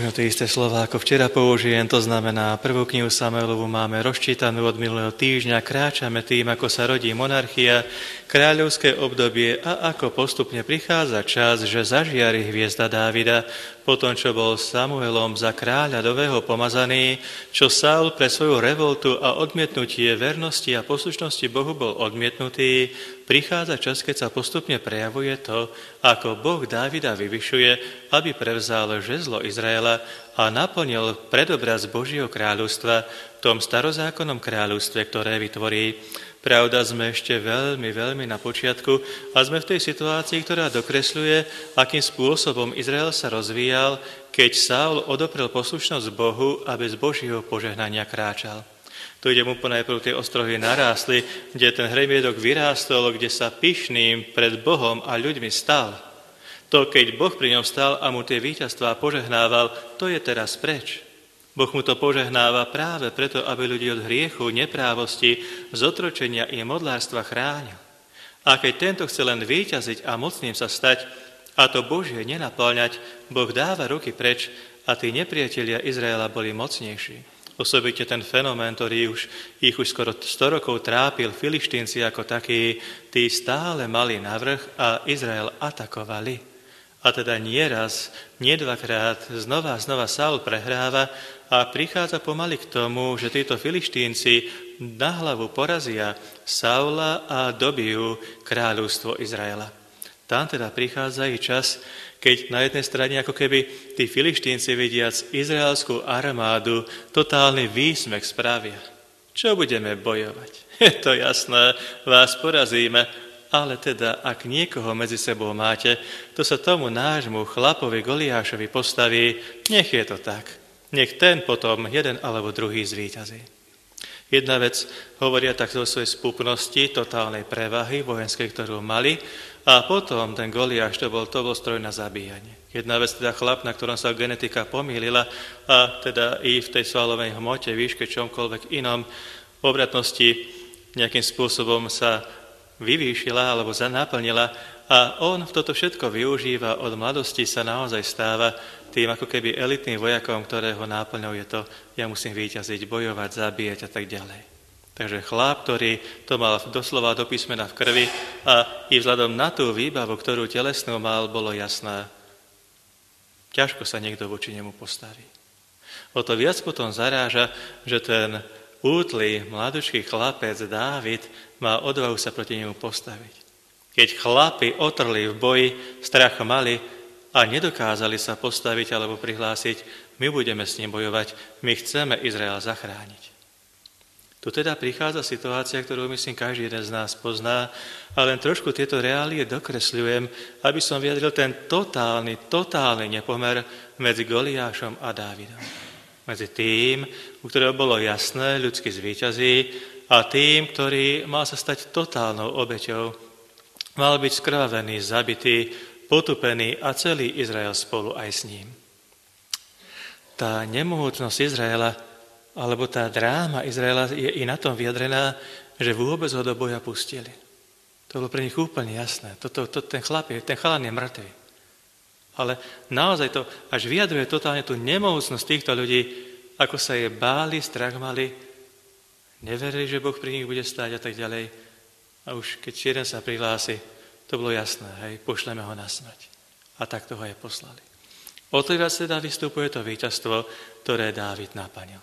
možno tie isté slová, ako včera použijem, to znamená, prvú knihu Samuelovu máme rozčítanú od minulého týždňa, kráčame tým, ako sa rodí monarchia, kráľovské obdobie a ako postupne prichádza čas, že zažiari hviezda Dávida, potom, čo bol Samuelom za kráľa nového pomazaný, čo Saul pre svoju revoltu a odmietnutie vernosti a poslušnosti Bohu bol odmietnutý, prichádza čas, keď sa postupne prejavuje to, ako Boh Dávida vyvyšuje, aby prevzal žezlo Izraela a naplnil predobraz Božieho kráľovstva v tom starozákonnom kráľovstve, ktoré vytvorí. Pravda, sme ešte veľmi na počiatku a sme v tej situácii, ktorá dokresľuje, akým spôsobom Izrael sa rozvíjal, keď Saul odoprel poslušnosť Bohu a bez Božieho požehnania kráčal. Tu idem úplne najprv tie ostrohy narástli, kde ten hremiedok vyrástol, kde sa pyšným pred Bohom a ľuďmi stal. To, keď Boh pri ňom stal a mu tie víťazstvá požehnával, to je teraz preč. Boh mu to požehnáva práve preto, aby ľudí od hriechu, neprávosti, zotročenia i modlárstva chránil. A keď tento chce len víťaziť a mocným sa stať, a to Božie nenapĺňať, Boh dáva ruky preč a tí nepriatelia Izraela boli mocnejší. Osobite ten fenomén, ktorý ich už skoro 100 rokov trápil, Filištínci ako takí, tí stále mali navrch a Izrael atakovali. A teda nie raz, nie dvakrát, znova Saul prehráva a prichádza pomaly k tomu, že títo Filištínci na hlavu porazia Saula a dobijú kráľovstvo Izraela. Tam teda prichádza i čas, keď na jednej strane ako keby tí Filištínci vidiac izraelskú armádu totálny výsmech spravia. Čo budeme bojovať? Je to jasné, vás porazíme, ale teda ak niekoho medzi sebou máte, to sa tomu nášmu chlapovi Goliášovi postaví, nech je to tak. Nech ten potom jeden alebo druhý zvíťazí. Jedna vec hovoria takto o svojej spupnosti, totálnej prevahy vojenskej, ktorú mali, a potom ten Goliáš, to bol stroj na zabíjanie. Jedna vec teda chlap, na ktorom sa genetika pomýlila a teda i v tej svalovej hmote, výške, čomkoľvek inom, obratnosti nejakým spôsobom sa vyvýšila alebo naplnila a on toto všetko využíva, od mladosti sa naozaj stáva tým ako keby elitným vojakom, ktorého náplňou je to, ja musím víťaziť, bojovať, zabíjať a tak ďalej. Takže chlap, ktorý to mal doslova do písmena v krvi a i vzhľadom na tú výbavu, ktorú telesnú mal, bolo jasné, ťažko sa niekto voči nemu postaví. O to viac potom zaráža, že ten útlý, mladučký chlapec Dávid má odvahu sa proti nemu postaviť. Keď chlapi otrli v boji, strach mali a nedokázali sa postaviť alebo prihlásiť, my budeme s ním bojovať, my chceme Izrael zachrániť. Tu teda prichádza situácia, ktorú myslím každý jeden z nás pozná, a len trošku tieto reálie dokresľujem, aby som vyjadril ten totálny nepomer medzi Goliášom a Dávidom. Medzi tým, u ktorého bolo jasné, ľudský zvíťazí, a tým, ktorý mal sa stať totálnou obeťou, mal byť skrvavený, zabitý, potupený a celý Izrael spolu aj s ním. Tá nemohúcnosť Izraela, alebo tá dráma Izraela je i na tom vyjadrená, že vôbec ho do boja pustili. To bolo pre nich úplne jasné. Ten chalan je mŕtvy. Ale naozaj to až vyjadruje totálne tú nemohúcnosť týchto ľudí, ako sa je báli, strach mali, neverili, že Boh pri nich bude stáť a tak ďalej. A už keď jeden sa prihlási, to bolo jasné, hej, pošleme ho na smrť. A tak toho aj poslali. O to viac teda vystupuje to víťazstvo, ktoré Dávid naplnil.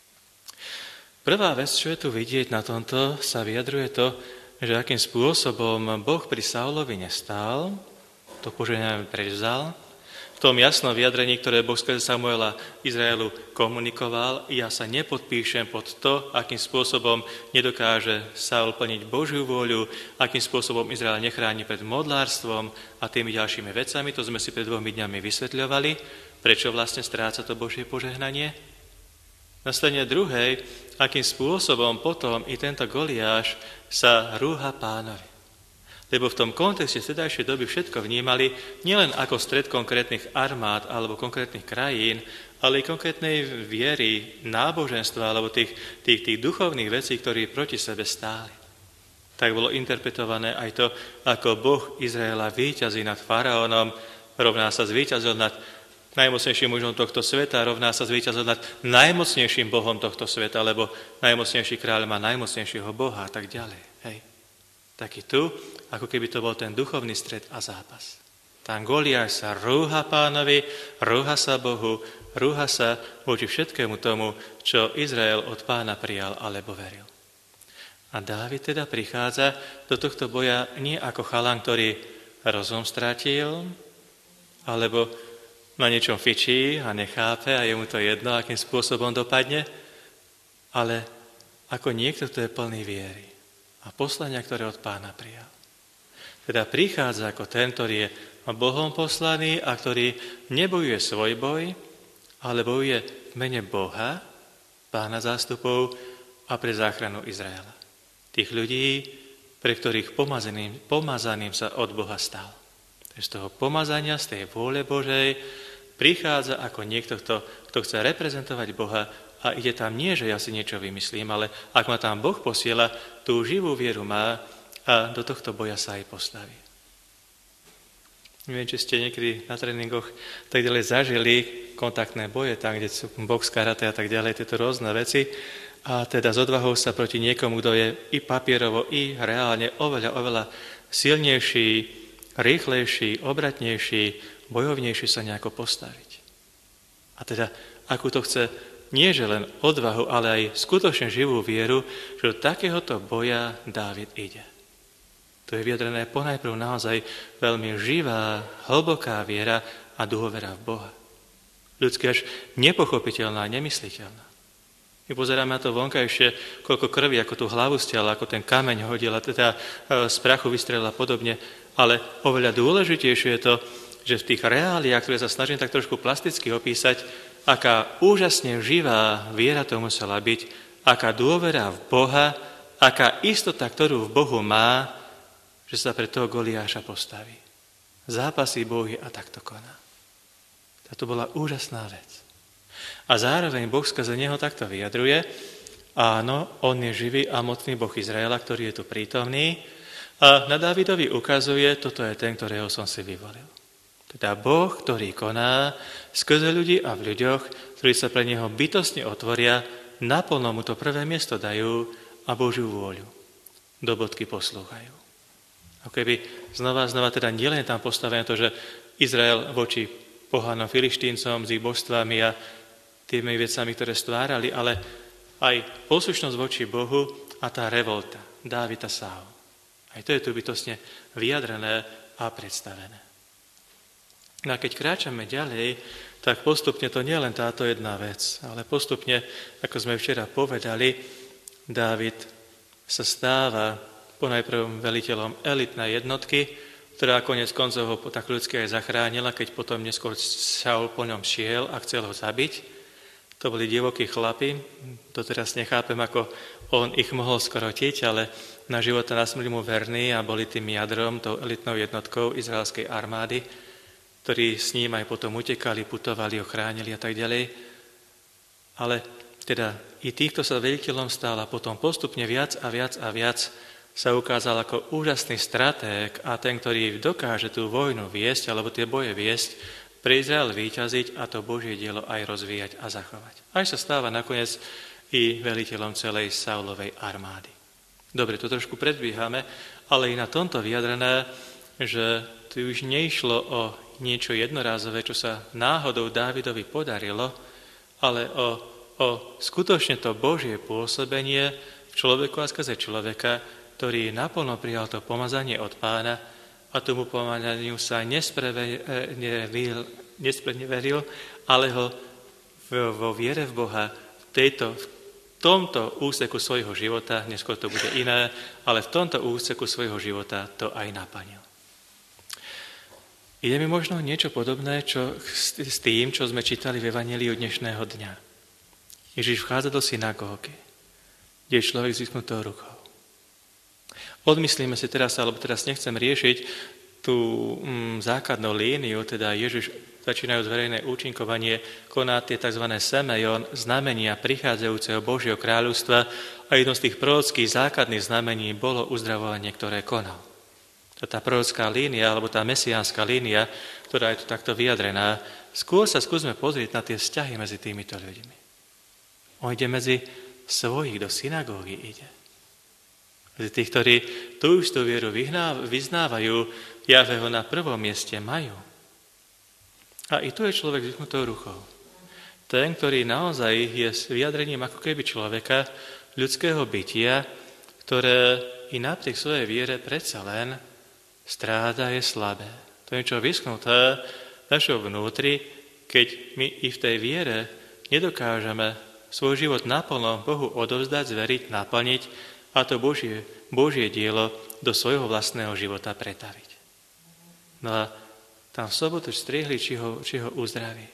Prvá vec, čo je tu vidieť na tomto, sa vyjadruje to, že akým spôsobom Boh pri Saulovi nestál, to požehnanie prevzal. V tom jasnom vyjadrení, ktoré Boh skrze Samuela Izraelu komunikoval, ja sa nepodpíšem pod to, akým spôsobom nedokáže Saul plniť Božiu vôľu, akým spôsobom Izrael nechráni pred modlárstvom a tými ďalšími vecami. To sme si pred 2 dňami vysvetľovali, prečo vlastne stráca to Božie požehnanie. Na strane druhej, akým spôsobom potom i tento Goliáš sa rúha Pánovi. Lebo v tom kontexte vtedajšej doby všetko vnímali nielen ako stred konkrétnych armád alebo konkrétnych krajín, ale i konkrétnej viery, náboženstva alebo tých duchovných vecí, ktorí proti sebe stáli. Tak bolo interpretované aj to, ako Boh Izraela víťazí nad faraónom, rovná sa zvíťazil nad najmocnejším mužom tohto sveta rovná sa zvíťazom nad najmocnejším bohom tohto sveta, lebo najmocnejší kráľ má najmocnejšieho boha a tak ďalej. Hej. Taký tu, ako keby to bol ten duchovný stret a zápas. Tam Goliáš sa rúha Pánovi, rúha sa Bohu, rúha sa voči všetkému tomu, čo Izrael od Pána prijal alebo veril. A Dávid teda prichádza do tohto boja nie ako chalan, ktorý rozum stratil, alebo na niečom fičí a nechápe a je mu to jedno, akým spôsobom dopadne, ale ako niekto, kto je plný viery a poslania, ktoré od Pána prijal. Teda prichádza ako ten, ktorý je Bohom poslaný a ktorý nebojuje svoj boj, ale bojuje v mene Boha, Pána zástupov a pre záchranu Izraela. Tých ľudí, pre ktorých pomazaným sa od Boha stal. Z toho pomazania, z tej vôle Božej prichádza ako niekto, kto chce reprezentovať Boha a ide tam nie, že ja si niečo vymyslím, ale ak ma tam Boh posiela, tú živú vieru má a do tohto boja sa aj postaví. Neviem, či ste niekedy na tréningoch tak ďalej zažili kontaktné boje, tam, kde sú box, karate a tak ďalej, tieto rôzne veci. A teda s odvahou sa proti niekomu, kto je i papierovo, i reálne oveľa silnejší, rýchlejší, obratnejší, bojovnejší sa nejako postaviť. A teda, ako to chce, nie že len odvahu, ale aj skutočne živú vieru, že do takéhoto boja Dávid ide. To je vyjadrené ponajprv naozaj veľmi živá, hlboká viera a dôvera v Boha. Ľudsky až nepochopiteľná, nemysliteľná. My pozeráme na to vonkajšie, koľko krvi, ako tú hlavu stiala, ako ten kameň hodil a teda z prachu vystrelila podobne, ale oveľa dôležitejšie je to, že v tých reáliách, ktoré sa snažím tak trošku plasticky opísať, aká úžasne živá viera to musela byť, aká dôvera v Boha, aká istota, ktorú v Bohu má, že sa pre toho Goliáša postaví. Zápasí Bohy a takto koná. To bola úžasná vec. A zároveň Boh skrze neho takto vyjadruje, áno, on je živý a mocný Boh Izraela, ktorý je tu prítomný a na Dávidovi ukazuje, toto je ten, ktorého som si vyvolil. Teda Boh, ktorý koná skrze ľudí a v ľuďoch, ktorí sa pre neho bytostne otvoria, naplno mu to prvé miesto dajú a Božiu vôľu do bodky poslúchajú. Ako keby znova teda nielen tam postavené to, že Izrael voči pohanom Filištíncom s ich božstvami a tými vecami, ktoré stvárali, ale aj poslušnosť voči Bohu a tá revolta Dávida Saul. Aj to je tu bytostne vyjadrené a predstavené. No a keď kráčame ďalej, tak postupne to nie len táto jedna vec, ale postupne, ako sme včera povedali, Dávid sa stáva ponajprv veliteľom elitnej jednotky, ktorá konec koncov ho tak ľudsky aj zachránila, keď potom neskôr Saul po ňom šiel a chcel ho zabiť. To boli divokí chlapi, to teraz nechápem, ako on ich mohol skrotiť, ale na život a na smrť mu verní a boli tým jadrom, tou elitnou jednotkou izraelskej armády, ktorí s ním aj potom utekali, putovali, ochránili a tak ďalej. Ale teda i týchto sa veliteľom stál a potom postupne viac a viac sa ukázal ako úžasný stratég a ten, ktorý dokáže tú vojnu viesť, alebo tie boje viesť, pre Izrael víťaziť a to Božie dielo aj rozvíjať a zachovať. Až sa stáva nakoniec i veliteľom celej Saulovej armády. Dobre, to trošku predbíhame, ale i na tomto vyjadrené, že tu už neišlo o niečo jednorázové, čo sa náhodou Dávidovi podarilo, ale o skutočne to Božie pôsobenie v človeku a skrze človeka, ktorý naplno prijal to pomazanie od Pána, a tomu pomazaniu sa nespreneveril, ale ho vo viere v Boha v tomto úseku svojho života, neskôr to bude iné, ale v tomto úseku svojho života to aj naplnil. Ide mi možno niečo podobné s tým, čo sme čítali v Evanjeliu dnešného dňa. Ježiš vchádza do synagógy, kde je človek s vyschnutou rukou. Odmyslíme si teraz, alebo teraz nechcem riešiť tú základnú líniu, teda Ježiš začínajúc verejné účinkovanie, koná tie tzv. Semejon, znamenia prichádzajúceho Božieho kráľovstva a jedno z tých prorockých základných znamení bolo uzdravovanie, ktoré konal. tá prorocká línia, alebo tá mesiánska línia, ktorá je tu takto vyjadrená, skôr sa skúsme pozrieť na tie vzťahy medzi týmito ľuďmi. On ide medzi svojich, do synagógy ide. Medzi tých, ktorí tú istú vieru vyznávajú, Jahveho na prvom mieste majú. A i tu je človek s vychnutou rukou. Ten, ktorý naozaj je s vyjadrením ako keby človeka, ľudského bytia, ktoré i napriek svojej viere predsa len stráda, je slabé. To je niečo vyschnuté v našom vnútri, keď my i v tej viere nedokážeme svoj život naplno Bohu odovzdať, zveriť, naplniť a to Božie dielo do svojho vlastného života pretaviť. No a tam v sobotu striehli, či ho uzdraví.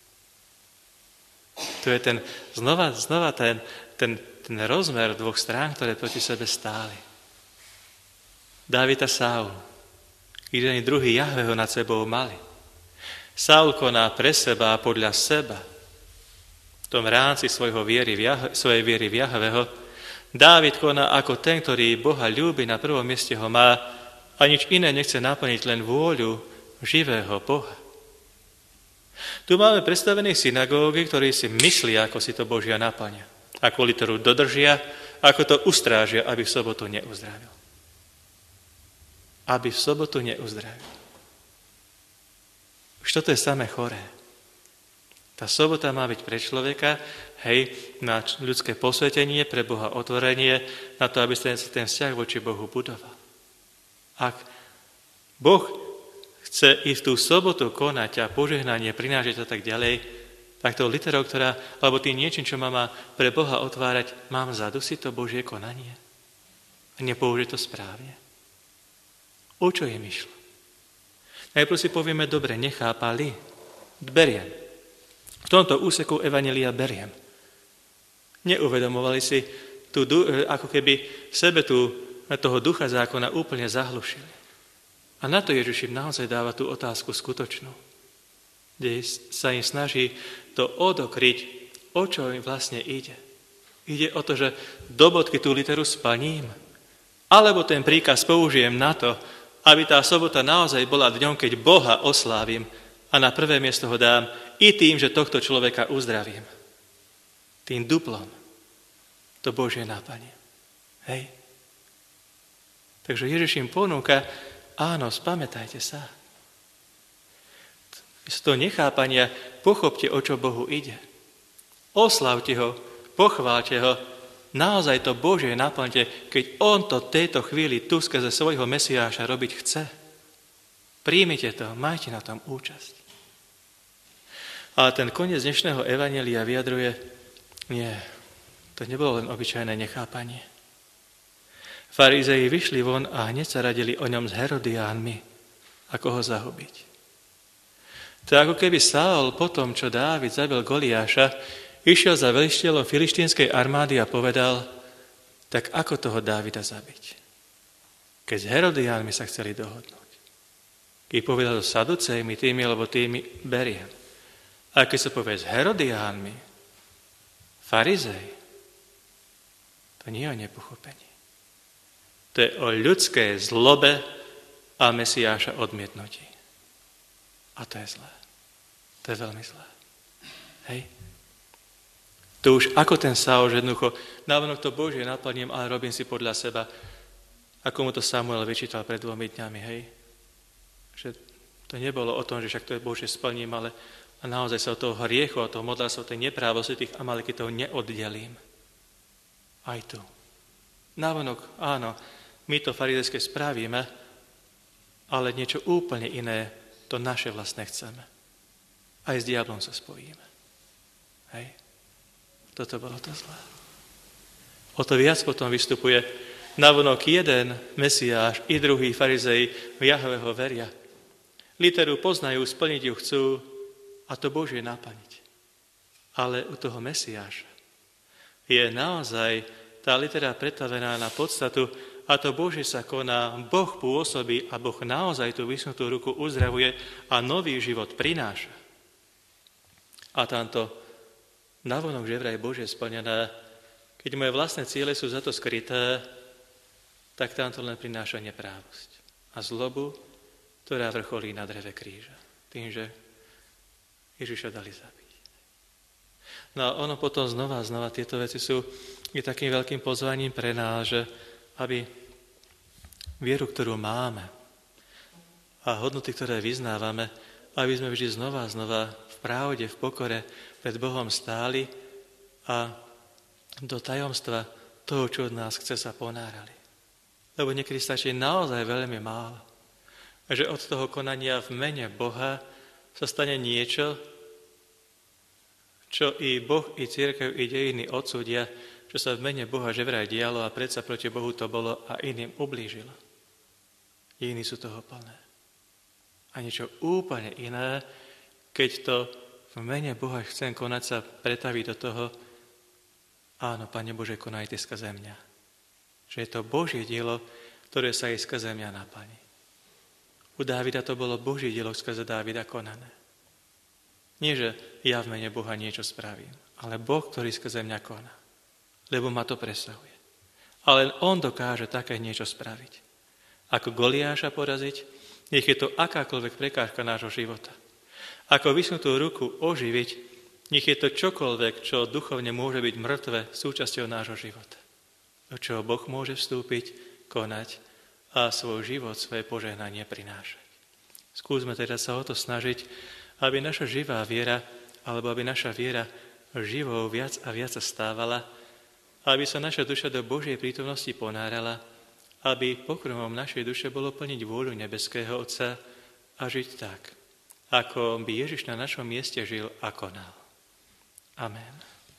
To je znova ten rozmer dvoch strán, ktoré proti sebe stáli. Dávid a Saul. Jeden i druhý Jahveho nad sebou mali. Saul koná pre seba a podľa seba. V tom rámci svojej viery v Jahveho. Dávid koná ako ten, ktorý Boha ľúbi, na prvom mieste ho má a nič iné nechce naplniť, len vôľu živého Boha. Tu máme predstavených synagógy, ktorí si myslia, ako si to Božia naplňa. Ako literu dodržia, ako to ustrážia, aby v sobotu neuzdravil. Aby v sobotu neuzdravil. Už toto je samé choré. Tá sobota má byť pre človeka, na ľudské posvetenie, pre Boha otvorenie, na to, aby sa ten vzťah voči Bohu budoval. Ak Boh chce i v tú sobotu konať a požehnanie prinášať a tak ďalej, tak to literou, alebo tým niečím, čo má pre Boha otvárať, mám zadusiť to Božie konanie. A nepoužiť to správne. O čo im išlo? Najprv si povieme, dobre, nechápali. Beriem. V tomto úseku evanjelia beriem. Neuvedomovali si, ako keby sebe toho ducha zákona úplne zahlušili. A na to Ježiš im naozaj dáva tú otázku skutočnú, kde sa im snaží to odokryť, o čo im vlastne ide. Ide o to, že do bodky tú literu splním, alebo ten príkaz použijem na to, aby tá sobota naozaj bola dňom, keď Boha oslávim a na prvé miesto ho dám i tým, že tohto človeka uzdravím. Tým duplom to Božie naplním. Hej. Takže Ježiš im ponúka, áno, spamätajte sa. Z toho nechápania pochopte, o čo Bohu ide. Oslavte ho, pochválte ho, naozaj to Božie naplňte, keď on to tejto chvíli tu skrze svojho Mesiáša robiť chce. Príjmite to, majte na tom účasť. Ale ten koniec dnešného evanjelia vyjadruje, nie, to nebolo len obyčajné nechápanie. Farizei vyšli von a hneď sa radili o ňom s Herodiánmi, ako ho zahubiť. To je ako keby Saul po tom, čo Dávid zabil Goliáša, išiel za veliteľom filištínskej armády a povedal, tak ako toho Dávida zabiť? Keď s Herodiánmi sa chceli dohodnúť. Keď povedal s Saducejmi, tými alebo tými, beriem. A keď sa povie s Herodiánmi, farizej, to nie je o nepochopení. To je o ľudskej zlobe a Mesiáša odmietnutí. A to je zlé. To je veľmi zlé. Hej? To už ako ten Saul, že jednoducho návonok to Božie naplním, ale robím si podľa seba, ako mu to Samuel vyčítal pred 2 dňami, hej? Že to nebolo o tom, že však to je Božie splním, ale a naozaj sa od toho hriechu, od toho modlárstva, od tej neprávosti tých Amalekitov neoddelím. Aj tu. Návonok, áno, my to farizejské spravíme, ale niečo úplne iné, to naše vlastné chceme. Aj s diablom sa spojíme. Hej? Toto bolo to zlé. O to viac potom vystupuje navonok jeden Mesiáš i druhý farizej v Jahveho veria. Literu poznajú, splniť ju chcú a to Božie naplniť. Ale u toho Mesiáša je naozaj tá litera pretavená na podstatu a to Božie sa koná, Boh pôsobí a Boh naozaj tú vysnutú ruku uzdravuje a nový život prináša. A tamto navonok, že vraj Božie splnené, keď moje vlastné ciele sú za to skryté, tak tamto len prináša neprávosť. a zlobu, ktorá vrcholí na dreve kríža. Tým, že Ježiša dali zabiť. No a ono potom znova tieto veci sú takým veľkým pozvaním pre nás, že aby vieru, ktorú máme a hodnoty, ktoré vyznávame, aby sme vždy znova v pravde, v pokore pred Bohom stáli a do tajomstva toho, čo od nás chce, sa ponárali. Lebo niekedy stačí naozaj veľmi málo. Že od toho konania v mene Boha sa stane niečo, čo i Boh, i cirkev, i dejiny odsúdia, čo sa v mene Boha že vraj dialo a predsa proti Bohu to bolo a iným ublížilo. Dejiny sú toho plné. A niečo úplne iné, keď to v mene Boha chcem konať, sa pretaví do toho, áno, Pane Bože, konaj Ty skrze mňa. Že je to Božie dielo, ktoré sa aj skrze mňa naplní. U Dávida to bolo Božie dielo skrze Dávida konané. Nie, že ja v mene Boha niečo spravím, ale Boh, ktorý skrze mňa koná. Lebo ma to presahuje. Ale on dokáže také niečo spraviť. Ako Goliáša poraziť, nech je to akákoľvek prekážka nášho života. Ako vysnutú ruku oživiť, nech je to čokoľvek, čo duchovne môže byť mŕtve súčasťou nášho života. Do čoho Boh môže vstúpiť, konať a svoj život, svoje požehnanie prinášať. Skúsme teda sa o to snažiť, aby naša živá viera, alebo aby naša viera živou viac a viac sa stávala, aby sa naša duša do Božej prítomnosti ponárala, aby pokrmom našej duše bolo plniť vôľu nebeského Otca a žiť tak, ako by Ježiš na našom mieste žil a konal. Amen.